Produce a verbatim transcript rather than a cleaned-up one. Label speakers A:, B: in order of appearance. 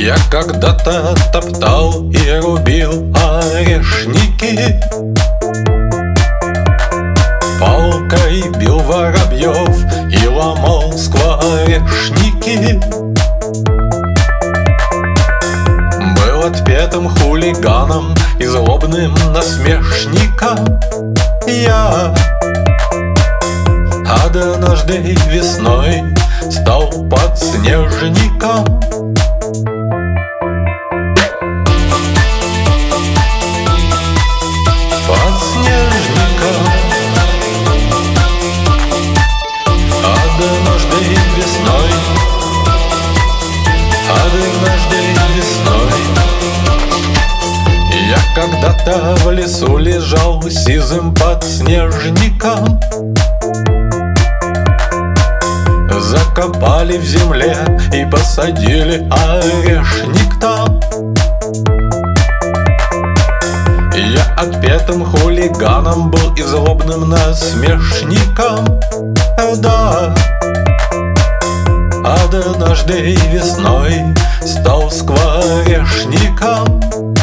A: Я когда-то топтал и рубил орешники, палкой бил воробьев и ломал скворечники. Был отпетым хулиганом и злобным насмешником я. Однажды весной стал подснежником. Подснежником. Однажды весной. Однажды весной. Я когда-то в лесу лежал сизым подснежником. Закопали в земле и посадили орешник там. Я отпетым хулиганом был и злобным насмешником, да. Однажды весной стал скворечником.